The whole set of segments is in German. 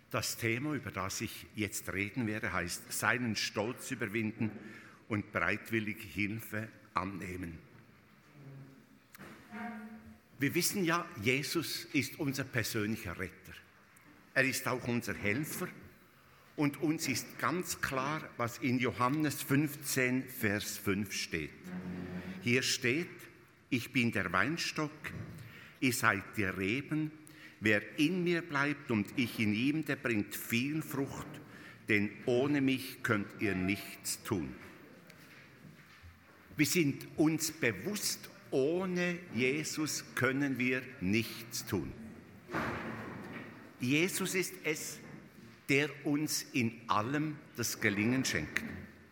Das Thema, über das ich jetzt reden werde, heißt seinen Stolz überwinden und bereitwillig Hilfe annehmen. Wir wissen ja, Jesus ist unser persönlicher Retter. Er ist auch unser Helfer und uns ist ganz klar, was in Johannes 15, Vers 5 steht. Hier steht: Ich bin der Weinstock, ihr seid die Reben. Wer in mir bleibt und ich in ihm, der bringt viel Frucht, denn ohne mich könnt ihr nichts tun. Wir sind uns bewusst, ohne Jesus können wir nichts tun. Jesus ist es, der uns in allem das Gelingen schenkt.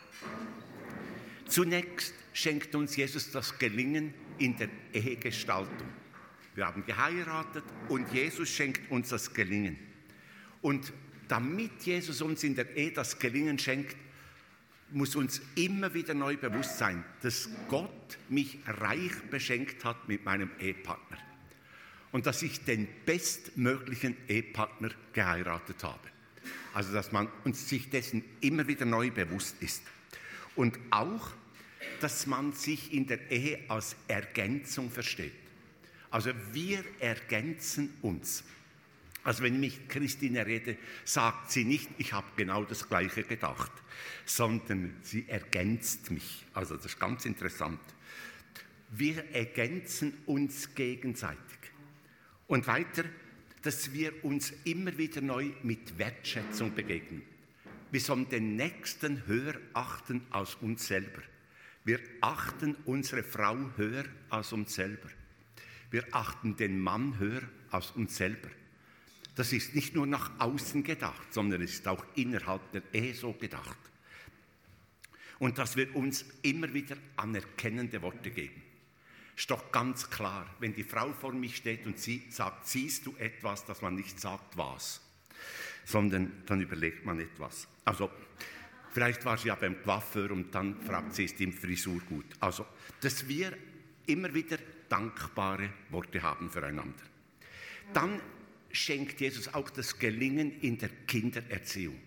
Zunächst schenkt uns Jesus das Gelingen in der Ehegestaltung. Wir haben geheiratet und Jesus schenkt uns das Gelingen. Und damit Jesus uns in der Ehe das Gelingen schenkt, muss uns immer wieder neu bewusst sein, dass Gott mich reich beschenkt hat mit meinem Ehepartner. Und dass ich den bestmöglichen Ehepartner geheiratet habe. Also dass man sich dessen immer wieder neu bewusst ist. Und auch, dass man sich in der Ehe als Ergänzung versteht. Also wir ergänzen uns. Also wenn ich Christine rede, sagt sie nicht, ich habe genau das Gleiche gedacht, sondern sie ergänzt mich. Also das ist ganz interessant. Wir ergänzen uns gegenseitig. Und weiter, dass wir uns immer wieder neu mit Wertschätzung begegnen. Wir sollen den Nächsten höher achten als uns selber. Wir achten unsere Frau höher als uns selber. Wir achten den Mann höher als uns selber. Das ist nicht nur nach außen gedacht, sondern es ist auch innerhalb der Ehe so gedacht. Und dass wir uns immer wieder anerkennende Worte geben. Ist doch ganz klar, wenn die Frau vor mich steht und sie sagt, siehst du etwas, dass man nicht sagt, was, sondern dann überlegt man etwas. Also, vielleicht war sie ja beim Coiffeur und dann fragt sie, ist die Frisur gut. Also, dass wir immer wieder dankbare Worte haben füreinander. Dann schenkt Jesus auch das Gelingen in der Kindererziehung.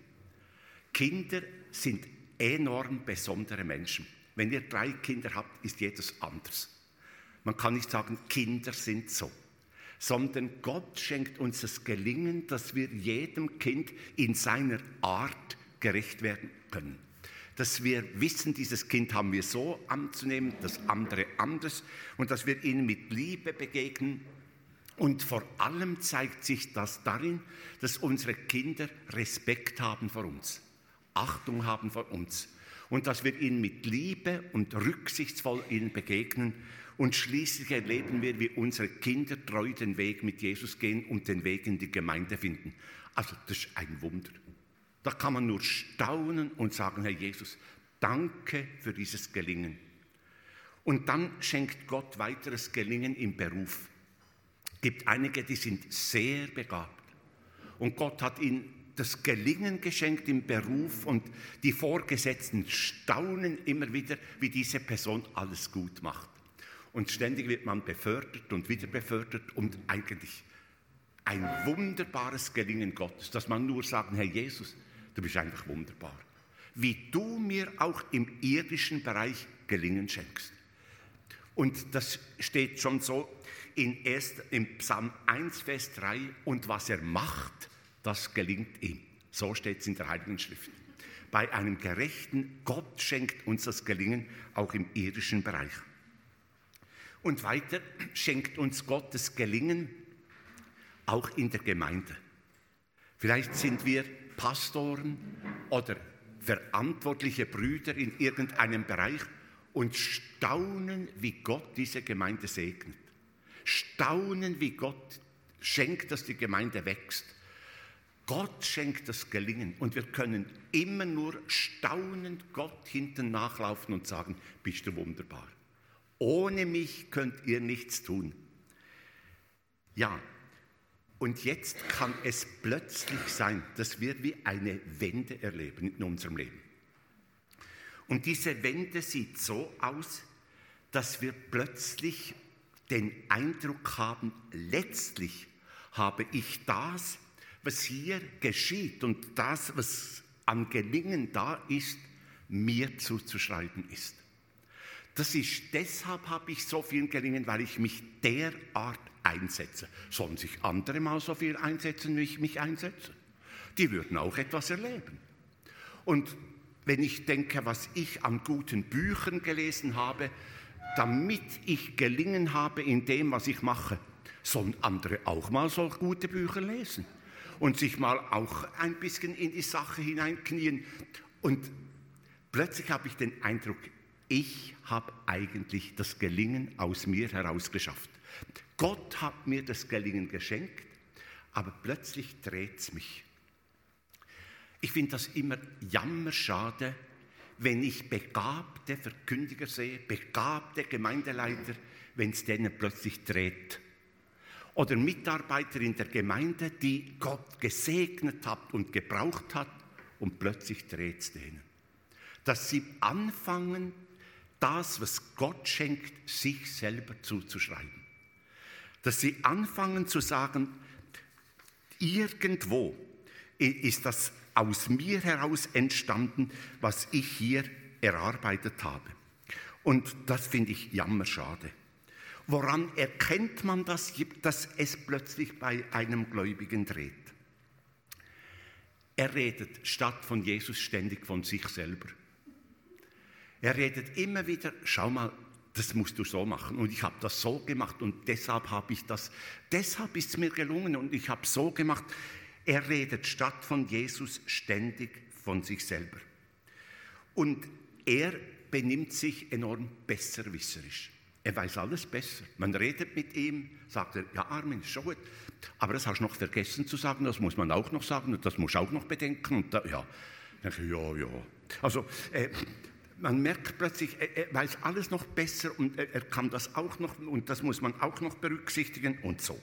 Kinder sind enorm besondere Menschen. Wenn ihr 3 Kinder habt, ist jedes anders. Man kann nicht sagen, Kinder sind so, sondern Gott schenkt uns das Gelingen, dass wir jedem Kind in seiner Art gerecht werden können. Dass wir wissen, dieses Kind haben wir so anzunehmen, das andere anders und dass wir ihnen mit Liebe begegnen. Und vor allem zeigt sich das darin, dass unsere Kinder Respekt haben vor uns, Achtung haben vor uns und dass wir ihnen mit Liebe und rücksichtsvoll ihnen begegnen und schließlich erleben wir, wie unsere Kinder treu den Weg mit Jesus gehen und den Weg in die Gemeinde finden. Also das ist ein Wunder. Da kann man nur staunen und sagen, Herr Jesus, danke für dieses Gelingen. Und dann schenkt Gott weiteres Gelingen im Beruf. Es gibt einige, die sind sehr begabt. Und Gott hat ihnen das Gelingen geschenkt im Beruf und die Vorgesetzten staunen immer wieder, wie diese Person alles gut macht. Und ständig wird man befördert und wieder befördert und eigentlich ein wunderbares Gelingen Gottes, dass man nur sagen, Herr Jesus, du bist einfach wunderbar. Wie du mir auch im irdischen Bereich Gelingen schenkst. Und das steht schon so im Psalm 1, Vers 3. Und was er macht, das gelingt ihm. So steht es in der Heiligen Schrift. Bei einem Gerechten, Gott schenkt uns das Gelingen auch im irdischen Bereich. Und weiter schenkt uns Gott das Gelingen auch in der Gemeinde. Vielleicht sind wir Pastoren oder verantwortliche Brüder in irgendeinem Bereich und staunen, wie Gott diese Gemeinde segnet. Staunen, wie Gott schenkt, dass die Gemeinde wächst. Gott schenkt das Gelingen und wir können immer nur staunend Gott hinten nachlaufen und sagen, bist du wunderbar. Ohne mich könnt ihr nichts tun. Ja, und jetzt kann es plötzlich sein, dass wir wie eine Wende erleben in unserem Leben. Und diese Wende sieht so aus, dass wir plötzlich den Eindruck haben, letztlich habe ich das, was hier geschieht und das, was an Gelingen da ist, mir zuzuschreiben ist. Deshalb habe ich so viel Gelingen, weil ich mich derart einsetze. Sollen sich andere mal so viel einsetzen, wie ich mich einsetze? Die würden auch etwas erleben. Und wenn ich denke, was ich an guten Büchern gelesen habe, damit ich Gelingen habe in dem, was ich mache, sollen andere auch mal so gute Bücher lesen und sich mal auch ein bisschen in die Sache hineinknien. Und plötzlich habe ich den Eindruck, ich habe eigentlich das Gelingen aus mir heraus geschafft. Gott hat mir das Gelingen geschenkt, aber plötzlich dreht es mich. Ich finde das immer jammerschade, wenn ich begabte Verkündiger sehe, begabte Gemeindeleiter, wenn es denen plötzlich dreht. Oder Mitarbeiter in der Gemeinde, die Gott gesegnet hat und gebraucht hat und plötzlich dreht es denen. Dass sie anfangen, das, was Gott schenkt, sich selber zuzuschreiben. Dass sie anfangen zu sagen, irgendwo ist das aus mir heraus entstanden, was ich hier erarbeitet habe. Und das finde ich jammerschade. Woran erkennt man das, dass es plötzlich bei einem Gläubigen dreht? Er redet statt von Jesus ständig von sich selber. Er redet immer wieder, schau mal, das musst du so machen und ich habe das so gemacht und deshalb habe ich das, deshalb ist es mir gelungen und ich habe so gemacht. Er redet statt von Jesus ständig von sich selber. Und er benimmt sich enorm besserwisserisch. Er weiß alles besser. Man redet mit ihm, sagt er, ja Armin, ist schon gut, aber das hast du noch vergessen zu sagen, das muss man auch noch sagen und das muss auch noch bedenken. Und da, ja. Also man merkt plötzlich, er weiß alles noch besser und er kann das auch noch und das muss man auch noch berücksichtigen und so.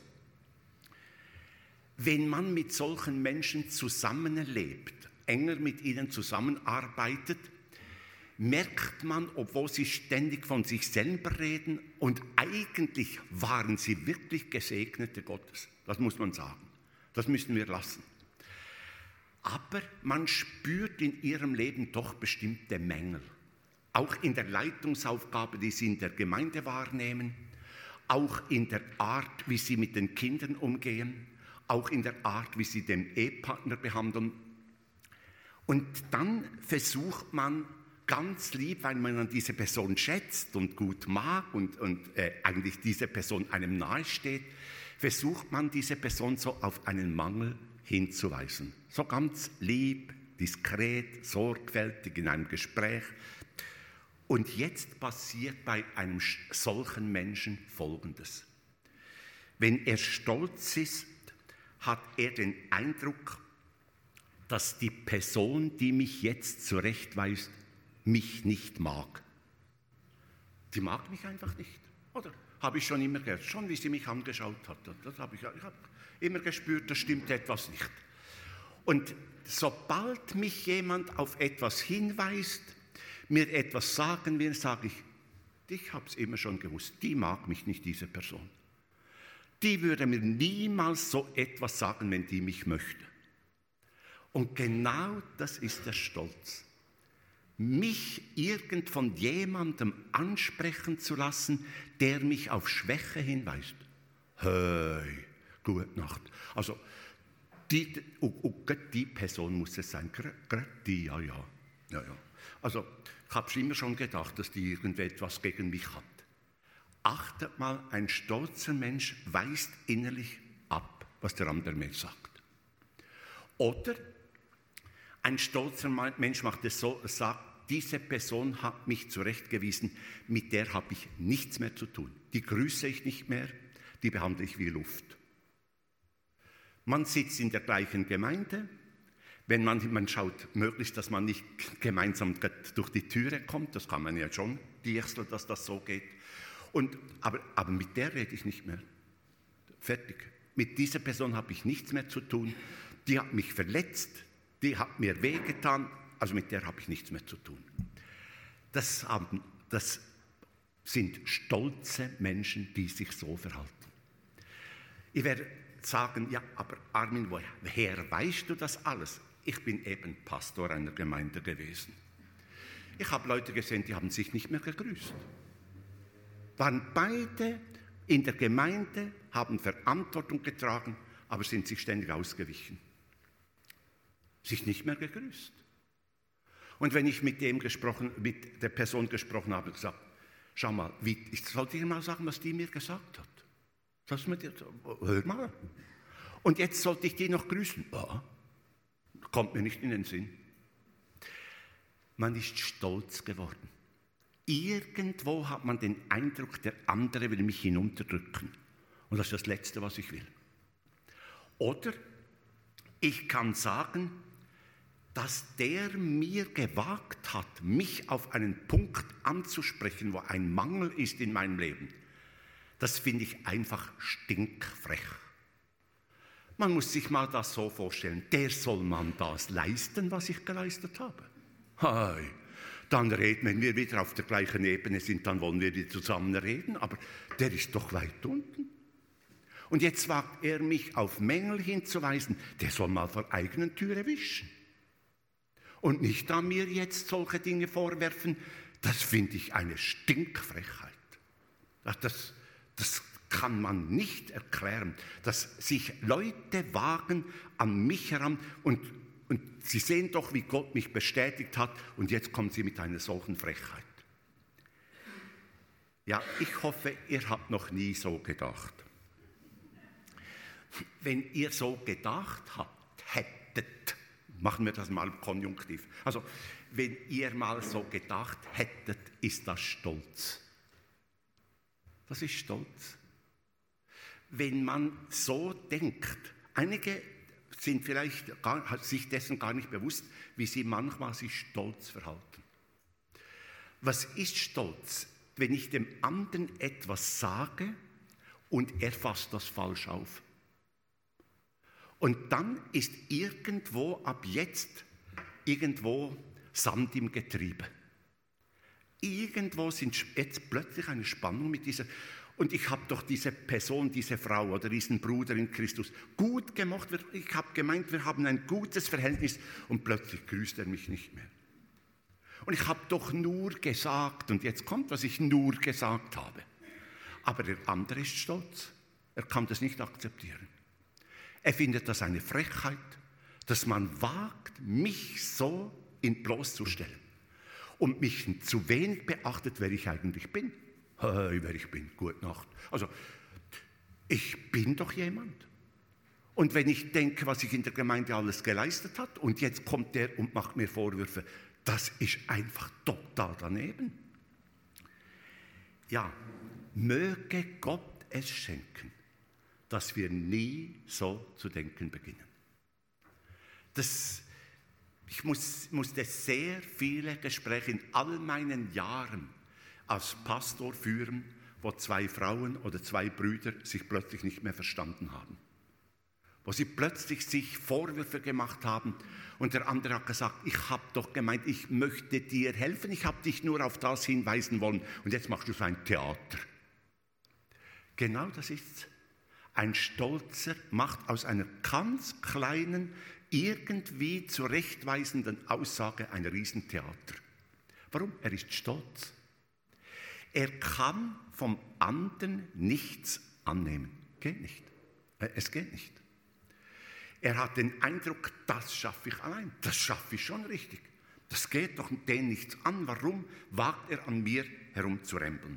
Wenn man mit solchen Menschen zusammenlebt, enger mit ihnen zusammenarbeitet, merkt man, obwohl sie ständig von sich selber reden und eigentlich waren sie wirklich Gesegnete Gottes. Das muss man sagen. Das müssen wir lassen. Aber man spürt in ihrem Leben doch bestimmte Mängel. Auch in der Leitungsaufgabe, die sie in der Gemeinde wahrnehmen, auch in der Art, wie sie mit den Kindern umgehen, auch in der Art, wie sie den Ehepartner behandeln. Und dann versucht man ganz lieb, weil man an diese Person schätzt und gut mag und eigentlich diese Person einem nahesteht, versucht man diese Person so auf einen Mangel hinzuweisen. So ganz lieb, diskret, sorgfältig in einem Gespräch. Und jetzt passiert bei einem solchen Menschen Folgendes. Wenn er stolz ist, hat er den Eindruck, dass die Person, die mich jetzt zurechtweist, mich nicht mag. Sie mag mich einfach nicht. Oder habe ich schon immer gehört, schon wie sie mich angeschaut hat. Ich habe immer gespürt, da stimmt etwas nicht. Und sobald mich jemand auf etwas hinweist, mir etwas sagen will, sage ich habe es immer schon gewusst, die mag mich nicht, diese Person. Die würde mir niemals so etwas sagen, wenn die mich möchte. Und genau das ist der Stolz. Mich irgend von jemandem ansprechen zu lassen, der mich auf Schwäche hinweist. Hey, gute Nacht. Also, die Person muss es sein. Gerade die, ja. Also, ich habe immer schon gedacht, dass die irgendetwas gegen mich hat. Achtet mal, ein stolzer Mensch weist innerlich ab, was der andere Mensch sagt. Oder ein stolzer Mensch macht es so, sagt, diese Person hat mich zurechtgewiesen, mit der habe ich nichts mehr zu tun. Die grüße ich nicht mehr, die behandle ich wie Luft. Man sitzt in der gleichen Gemeinde, wenn man schaut, möglichst, dass man nicht gemeinsam durch die Türe kommt, das kann man ja schon, dass das so geht. Aber mit der rede ich nicht mehr. Fertig. Mit dieser Person habe ich nichts mehr zu tun. Die hat mich verletzt, die hat mir wehgetan, also mit der habe ich nichts mehr zu tun. Das sind stolze Menschen, die sich so verhalten. Ich werde sagen, ja, aber Armin, woher weißt du das alles? Ich bin eben Pastor einer Gemeinde gewesen. Ich habe Leute gesehen, die haben sich nicht mehr gegrüßt. Waren beide in der Gemeinde, haben Verantwortung getragen, aber sind sich ständig ausgewichen. Sich nicht mehr gegrüßt. Und wenn ich mit der Person gesprochen habe, gesagt, schau mal, ich soll dir mal sagen, was die mir gesagt hat. Hör mal. Und jetzt sollte ich die noch grüßen. Ja, kommt mir nicht in den Sinn. Man ist stolz geworden. Irgendwo hat man den Eindruck, der andere will mich hinunterdrücken. Und das ist das Letzte, was ich will. Oder ich kann sagen, dass der mir gewagt hat, mich auf einen Punkt anzusprechen, wo ein Mangel ist in meinem Leben. Das finde ich einfach stinkfrech. Man muss sich mal das so vorstellen, der soll man das leisten, was ich geleistet habe. Hey, dann reden, wenn wir wieder auf der gleichen Ebene sind, dann wollen wir wieder zusammen reden, aber der ist doch weit unten. Und jetzt wagt er mich auf Mängel hinzuweisen, der soll mal vor eigener Türe wischen. Und nicht an mir jetzt solche Dinge vorwerfen, das finde ich eine Stinkfrechheit. Das kann man nicht erklären, dass sich Leute wagen an mich heran und sie sehen doch, wie Gott mich bestätigt hat und jetzt kommen sie mit einer solchen Frechheit. Ja, ich hoffe, ihr habt noch nie so gedacht. Wenn ihr so gedacht hättet, machen wir das mal konjunktiv. Also, wenn ihr mal so gedacht hättet, ist das Stolz. Das ist Stolz. Wenn man so denkt, einige sind vielleicht sich dessen gar nicht bewusst, wie sie manchmal sich stolz verhalten. Was ist Stolz? Wenn ich dem anderen etwas sage und er fasst das falsch auf. Und dann ist irgendwo ab jetzt Sand im Getriebe. Irgendwo sind jetzt plötzlich eine Spannung mit dieser. Und ich habe doch diese Person, diese Frau oder diesen Bruder in Christus gut gemocht. Ich habe gemeint, wir haben ein gutes Verhältnis und plötzlich grüßt er mich nicht mehr. Und ich habe doch nur gesagt, und jetzt kommt, was ich nur gesagt habe. Aber der andere ist stolz. Er kann das nicht akzeptieren. Er findet das eine Frechheit, dass man wagt, mich so bloßzustellen und mich zu wenig beachtet, wer ich eigentlich bin. Hey, wer ich bin, gute Nacht. Also, ich bin doch jemand. Und wenn ich denke, was ich in der Gemeinde alles geleistet habe, und jetzt kommt der und macht mir Vorwürfe, das ist einfach total daneben. Ja, möge Gott es schenken, dass wir nie so zu denken beginnen. Ich musste sehr viele Gespräche in all meinen Jahren als Pastor führen, wo 2 Frauen oder 2 Brüder sich plötzlich nicht mehr verstanden haben. Wo sie plötzlich sich Vorwürfe gemacht haben und der andere hat gesagt, ich habe doch gemeint, ich möchte dir helfen, ich habe dich nur auf das hinweisen wollen und jetzt machst du so ein Theater. Genau das ist's. Ein Stolzer macht aus einer ganz kleinen, irgendwie zurechtweisenden Aussage ein Riesentheater. Warum? Er ist stolz. Er kann vom anderen nichts annehmen. Geht nicht. Es geht nicht. Er hat den Eindruck, das schaffe ich allein. Das schaffe ich schon richtig. Das geht doch den nichts an. Warum wagt er an mir herumzurempeln?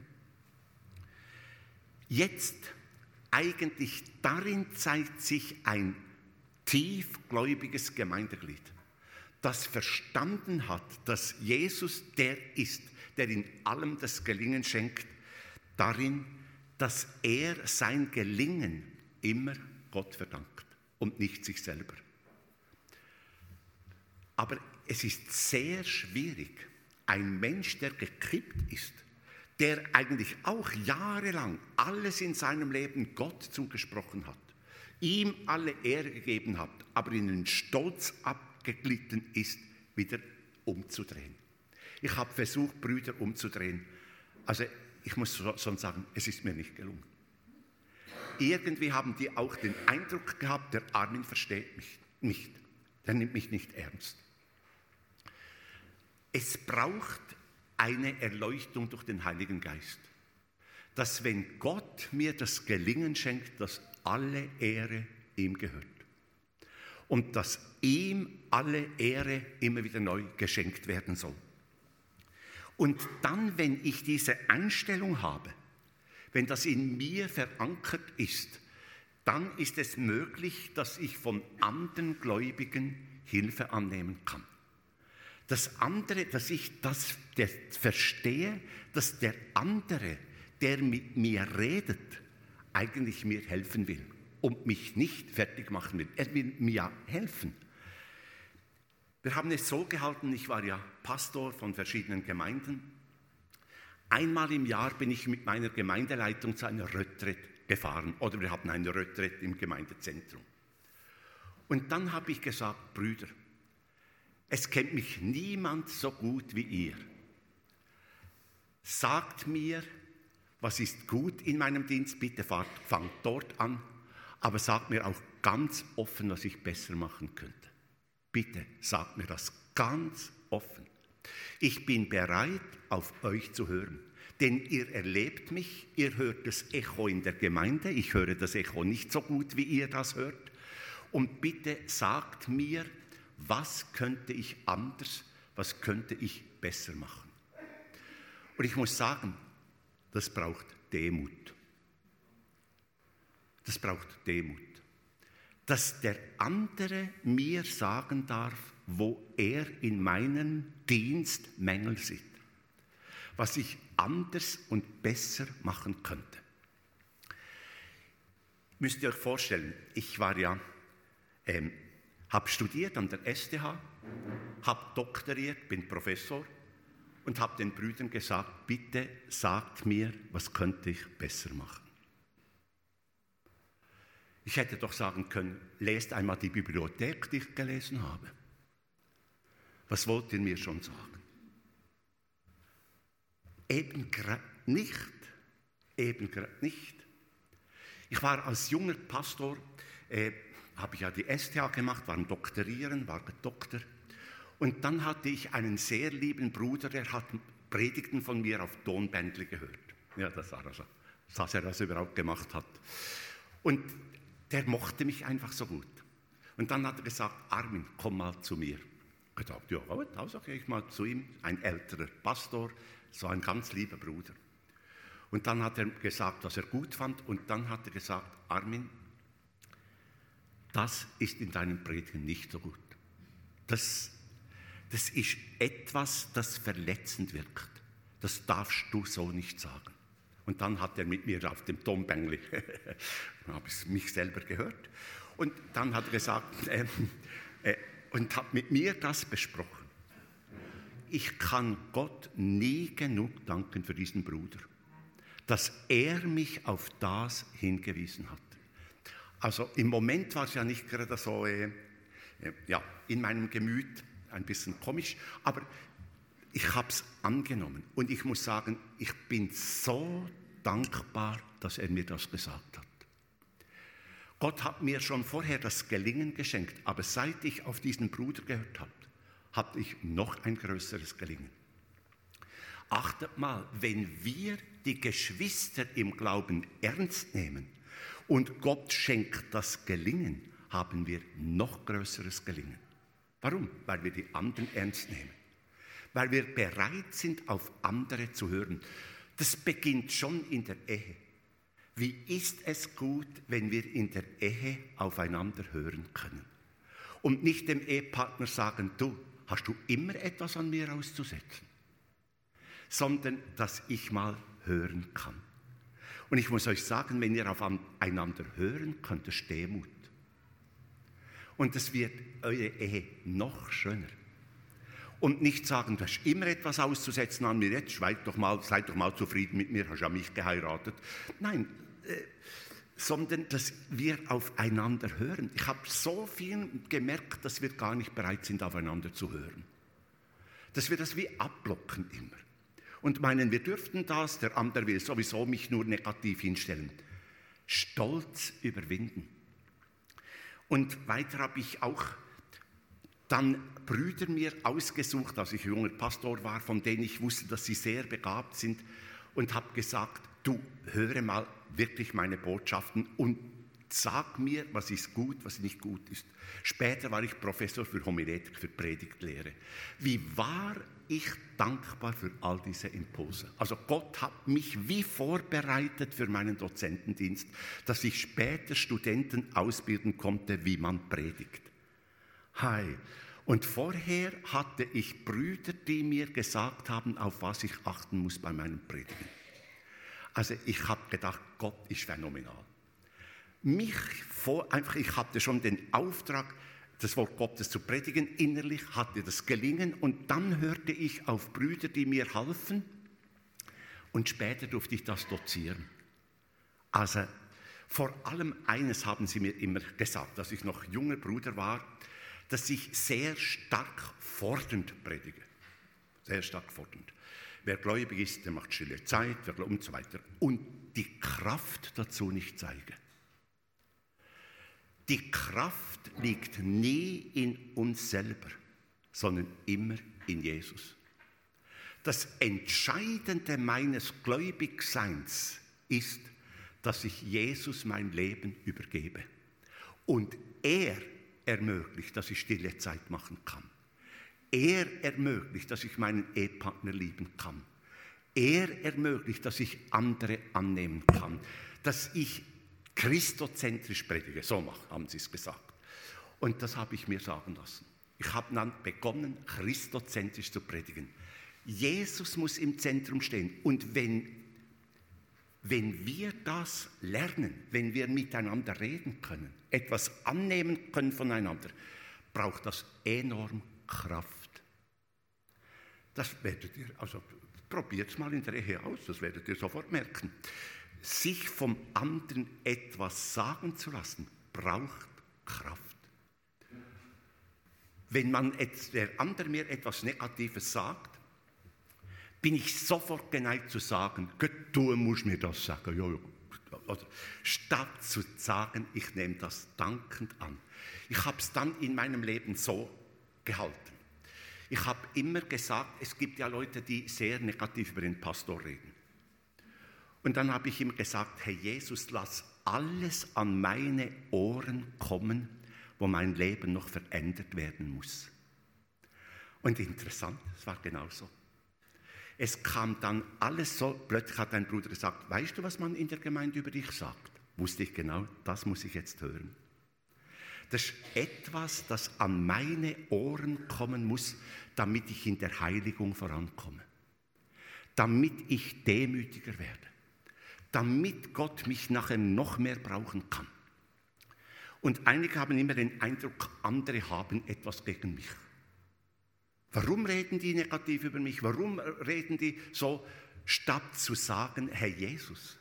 Jetzt, eigentlich darin zeigt sich ein tiefgläubiges Gemeindeglied, das verstanden hat, dass Jesus der ist, der in allem das Gelingen schenkt, darin, dass er sein Gelingen immer Gott verdankt und nicht sich selber. Aber es ist sehr schwierig, ein Mensch, der gekippt ist, der eigentlich auch jahrelang alles in seinem Leben Gott zugesprochen hat, ihm alle Ehre gegeben hat, aber in den Stolz abgeglitten ist, wieder umzudrehen. Ich habe versucht, Brüder umzudrehen. Also ich muss schon sagen, es ist mir nicht gelungen. irgendwie haben die auch den Eindruck gehabt, der Armin versteht mich nicht, der nimmt mich nicht ernst. Es braucht eine Erleuchtung durch den Heiligen Geist, dass wenn Gott mir das Gelingen schenkt, dass alle Ehre ihm gehört und dass ihm alle Ehre immer wieder neu geschenkt werden soll. Und dann, wenn ich diese Einstellung habe, wenn das in mir verankert ist, dann ist es möglich, dass ich von anderen Gläubigen Hilfe annehmen kann. Das andere, dass ich das verstehe, dass der andere, der mit mir redet, eigentlich mir helfen will und mich nicht fertig machen will. Er will mir ja helfen. Wir haben es so gehalten, ich war ja Pastor von verschiedenen Gemeinden. Einmal im Jahr bin ich mit meiner Gemeindeleitung zu einer Retraite gefahren oder wir hatten eine Retraite im Gemeindezentrum. Und dann habe ich gesagt, Brüder, es kennt mich niemand so gut wie ihr. Sagt mir, was ist gut in meinem Dienst, bitte fangt dort an, aber sagt mir auch ganz offen, was ich besser machen könnte. Bitte sagt mir das ganz offen. Ich bin bereit, auf euch zu hören, denn ihr erlebt mich, ihr hört das Echo in der Gemeinde, ich höre das Echo nicht so gut, wie ihr das hört. Und bitte sagt mir, was könnte ich anders, was könnte ich besser machen. Und ich muss sagen, das braucht Demut. Das braucht Demut. Dass der andere mir sagen darf, wo er in meinem Dienst Mängel sieht. Was ich anders und besser machen könnte. Müsst ihr euch vorstellen, ich war ja, habe studiert an der STH, habe doktoriert, bin Professor und habe den Brüdern gesagt, bitte sagt mir, was könnte ich besser machen. Ich hätte doch sagen können, lest einmal die Bibliothek, die ich gelesen habe. Was wollt ihr mir schon sagen? Eben gerade nicht. Eben gerade nicht. Ich war als junger Pastor, habe ich ja die STH gemacht, war am Doktorieren, war Doktor. Und dann hatte ich einen sehr lieben Bruder, der hat Predigten von mir auf Tonbändli gehört. Ja, das war also, dass er das überhaupt gemacht hat. Und der mochte mich einfach so gut. Und dann hat er gesagt, Armin, komm mal zu mir. Ich habe gesagt, ja gut, also gehe ich mal zu ihm, ein älterer Pastor, so ein ganz lieber Bruder. Und dann hat er gesagt, was er gut fand. Und dann hat er gesagt, Armin, das ist in deinen Predigen nicht so gut. Das ist etwas, das verletzend wirkt. Das darfst du so nicht sagen. Und dann hat er mit mir auf dem Tonbängli, habe ich mich selber gehört, und dann hat er gesagt, und hat mit mir das besprochen. Ich kann Gott nie genug danken für diesen Bruder, dass er mich auf das hingewiesen hat. Also im Moment war es ja nicht gerade so, in meinem Gemüt ein bisschen komisch, aber ich habe es angenommen und ich muss sagen, ich bin so dankbar, dass er mir das gesagt hat. Gott hat mir schon vorher das Gelingen geschenkt, aber seit ich auf diesen Bruder gehört habe, hatte ich noch ein größeres Gelingen. Achtet mal, wenn wir die Geschwister im Glauben ernst nehmen und Gott schenkt das Gelingen, haben wir noch größeres Gelingen. Warum? Weil wir die anderen ernst nehmen. Weil wir bereit sind, auf andere zu hören. Das beginnt schon in der Ehe. Wie ist es gut, wenn wir in der Ehe aufeinander hören können? Und nicht dem Ehepartner sagen, du, hast du immer etwas an mir auszusetzen? Sondern, dass ich mal hören kann. Und ich muss euch sagen, wenn ihr aufeinander hören könnt, das ist Demut. Und das wird eure Ehe noch schöner. Und nicht sagen, du hast immer etwas auszusetzen an mir, jetzt seid doch mal zufrieden mit mir, hast ja mich geheiratet. Nein, sondern dass wir aufeinander hören. Ich habe so viel gemerkt, dass wir gar nicht bereit sind, aufeinander zu hören. Dass wir das wie abblocken immer. Und meinen, wir dürften das, der andere will sowieso mich nur negativ hinstellen. Stolz überwinden. Und weiter habe ich auch dann Brüder mir ausgesucht, als ich junger Pastor war, von denen ich wusste, dass sie sehr begabt sind, und habe gesagt, du, höre mal wirklich meine Botschaften und sag mir, was ist gut, was nicht gut ist. Später war ich Professor für Homiletik, für Predigtlehre. Wie war ich dankbar für all diese Impulse. Also Gott hat mich wie vorbereitet für meinen Dozentendienst, dass ich später Studenten ausbilden konnte, wie man predigt. Hi. Und vorher hatte ich Brüder, die mir gesagt haben, auf was ich achten muss bei meinem Predigen. Also ich habe gedacht, Gott ist phänomenal. Ich hatte schon den Auftrag, das Wort Gottes zu predigen. Innerlich hatte das gelingen und dann hörte ich auf Brüder, die mir halfen, und später durfte ich das dozieren. Also vor allem eines haben sie mir immer gesagt, als ich noch junger Bruder war, dass ich sehr stark fordernd predige. Sehr stark fordernd. Wer gläubig ist, der macht stille Zeit und so weiter. Und die Kraft dazu nicht zeige. Die Kraft liegt nie in uns selber, sondern immer in Jesus. Das Entscheidende meines Gläubigseins ist, dass ich Jesus mein Leben übergebe. Und er ermöglicht, dass ich stille Zeit machen kann. Er ermöglicht, dass ich meinen Ehepartner lieben kann. Er ermöglicht, dass ich andere annehmen kann. Dass ich christozentrisch predige. So haben sie es gesagt. Und das habe ich mir sagen lassen. Ich habe dann begonnen, christozentrisch zu predigen. Jesus muss im Zentrum stehen. Und wenn wir das lernen, wenn wir miteinander reden können, etwas annehmen können voneinander, braucht das enorm Kraft. Das werdet ihr, also probiert es mal in der Ehe aus, das werdet ihr sofort merken. Sich vom anderen etwas sagen zu lassen, braucht Kraft. Wenn der andere mir etwas Negatives sagt, bin ich sofort geneigt zu sagen, du musst mir das sagen. Ja. Oder, statt zu sagen, ich nehme das dankend an. Ich habe es dann in meinem Leben so gehalten. Ich habe immer gesagt, es gibt ja Leute, die sehr negativ über den Pastor reden. Und dann habe ich ihm gesagt, Herr Jesus, lass alles an meine Ohren kommen, wo mein Leben noch verändert werden muss. Und interessant, es war genauso. Es kam dann alles so, plötzlich hat ein Bruder gesagt, weißt du, was man in der Gemeinde über dich sagt? Wusste ich genau, das muss ich jetzt hören. Das ist etwas, das an meine Ohren kommen muss, damit ich in der Heiligung vorankomme. Damit ich demütiger werde. Damit Gott mich nachher noch mehr brauchen kann. Und einige haben immer den Eindruck, andere haben etwas gegen mich. Warum reden die negativ über mich? Warum reden die so, statt zu sagen, Herr Jesus,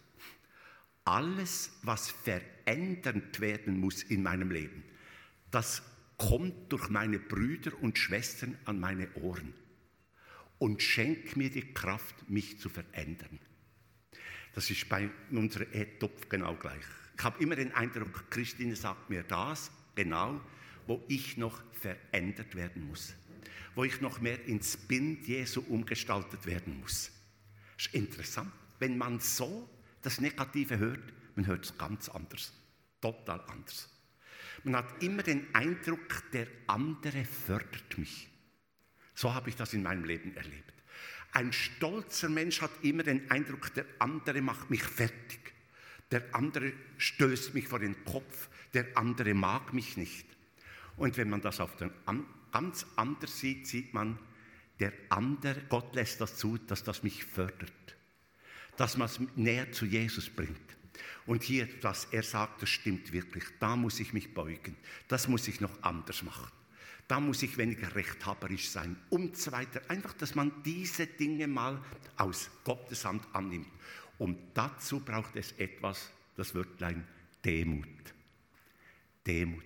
alles, was verändert werden muss in meinem Leben, das kommt durch meine Brüder und Schwestern an meine Ohren und schenkt mir die Kraft, mich zu verändern. Das ist bei unserer Ehe-Topf genau gleich. Ich habe immer den Eindruck, Christine sagt mir das genau, wo ich noch verändert werden muss. Wo ich noch mehr ins Bild Jesu umgestaltet werden muss. Das ist interessant. Wenn man so das Negative hört, man hört es ganz anders. Total anders. Man hat immer den Eindruck, der andere fördert mich. So habe ich das in meinem Leben erlebt. Ein stolzer Mensch hat immer den Eindruck, der andere macht mich fertig. Der andere stößt mich vor den Kopf. Der andere mag mich nicht. Und wenn man das auf den ganz anders sieht, sieht man, der andere, Gott lässt das zu, dass das mich fördert. Dass man es näher zu Jesus bringt. Und hier, was er sagt, das stimmt wirklich. Da muss ich mich beugen. Das muss ich noch anders machen. Da muss ich weniger rechthaberisch sein und so weiter. Einfach, dass man diese Dinge mal aus Gottes Hand annimmt. Und dazu braucht es etwas, das Wörtlein Demut. Demut.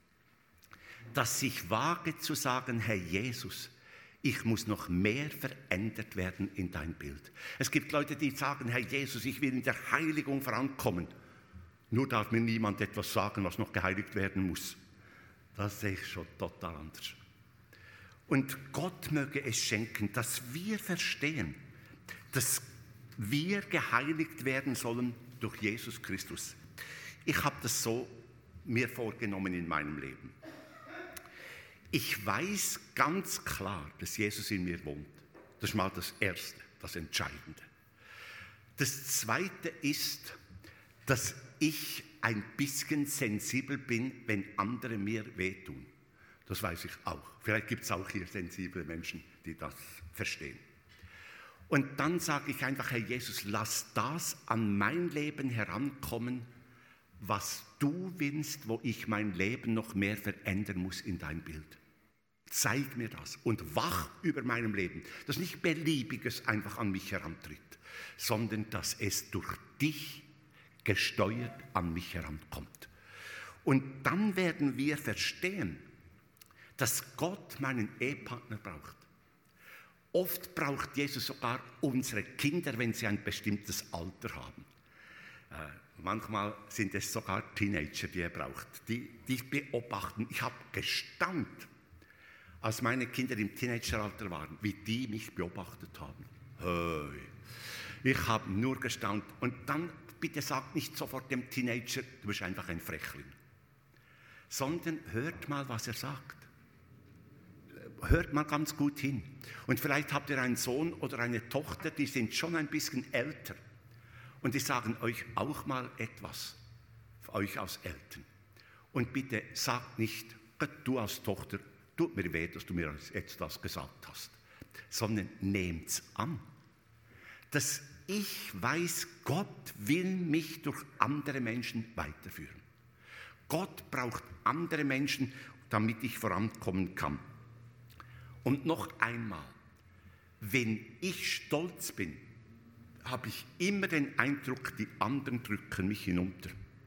Dass ich wage zu sagen, Herr Jesus, ich muss noch mehr verändert werden in dein Bild. Es gibt Leute, die sagen, Herr Jesus, ich will in der Heiligung vorankommen. Nur darf mir niemand etwas sagen, was noch geheiligt werden muss. Das sehe ich schon total anders. Und Gott möge es schenken, dass wir verstehen, dass wir geheiligt werden sollen durch Jesus Christus. Ich habe das so mir vorgenommen in meinem Leben. Ich weiß ganz klar, dass Jesus in mir wohnt. Das ist mal das Erste, das Entscheidende. Das Zweite ist, dass ich ein bisschen sensibel bin, wenn andere mir wehtun. Das weiß ich auch. Vielleicht gibt es auch hier sensible Menschen, die das verstehen. Und dann sage ich einfach, Herr Jesus, lass das an mein Leben herankommen, was du willst, wo ich mein Leben noch mehr verändern muss in dein Bild. Zeig mir das und wach über meinem Leben, dass nicht Beliebiges einfach an mich herantritt, sondern dass es durch dich gesteuert an mich herankommt. Und dann werden wir verstehen, dass Gott meinen Ehepartner braucht. Oft braucht Jesus sogar unsere Kinder, wenn sie ein bestimmtes Alter haben. Manchmal sind es sogar Teenager, die er braucht, die beobachten. Ich habe gestaunt, als meine Kinder im Teenageralter waren, wie die mich beobachtet haben. Hey. Ich habe nur gestaunt. Und dann, bitte sagt nicht sofort dem Teenager, du bist einfach ein Frechling. Sondern hört mal, was er sagt. Hört mal ganz gut hin. Und vielleicht habt ihr einen Sohn oder eine Tochter, die sind schon ein bisschen älter. Und die sagen euch auch mal etwas, euch als Eltern. Und bitte sagt nicht, du als Tochter, tut mir weh, dass du mir jetzt das gesagt hast. Sondern nehmt's an. Dass ich weiß, Gott will mich durch andere Menschen weiterführen. Gott braucht andere Menschen, damit ich vorankommen kann. Und noch einmal, wenn ich stolz bin, habe ich immer den Eindruck, die anderen drücken mich hinunter.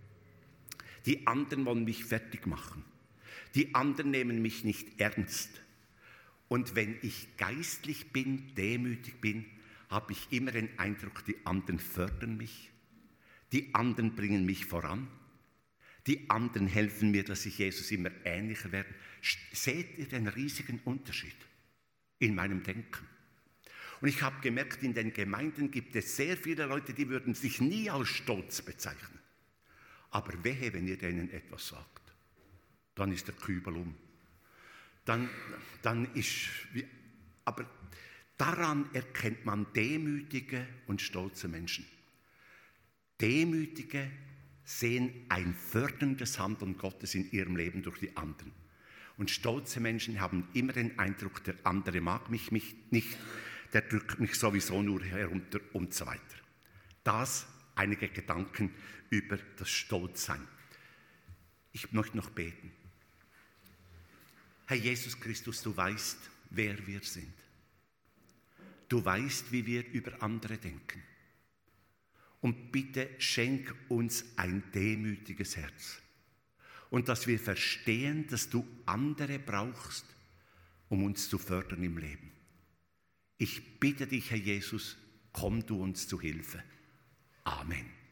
Die anderen wollen mich fertig machen. Die anderen nehmen mich nicht ernst. Und wenn ich geistlich bin, demütig bin, habe ich immer den Eindruck, die anderen fördern mich. Die anderen bringen mich voran. Die anderen helfen mir, dass ich Jesus immer ähnlicher werde. Seht ihr den riesigen Unterschied in meinem Denken? Und ich habe gemerkt, in den Gemeinden gibt es sehr viele Leute, die würden sich nie als stolz bezeichnen. Aber wehe, wenn ihr denen etwas sagt, dann ist der Kübel um. Aber daran erkennt man demütige und stolze Menschen. Demütige sehen ein förderndes Handeln Gottes in ihrem Leben durch die anderen. Und stolze Menschen haben immer den Eindruck, der andere mag mich nicht, der drückt mich sowieso nur herunter und so weiter. Das einige Gedanken über das Stolzsein. Ich möchte noch beten. Herr Jesus Christus, du weißt, wer wir sind. Du weißt, wie wir über andere denken. Und bitte schenk uns ein demütiges Herz. Und dass wir verstehen, dass du andere brauchst, um uns zu fördern im Leben. Ich bitte dich, Herr Jesus, komm du uns zu Hilfe. Amen.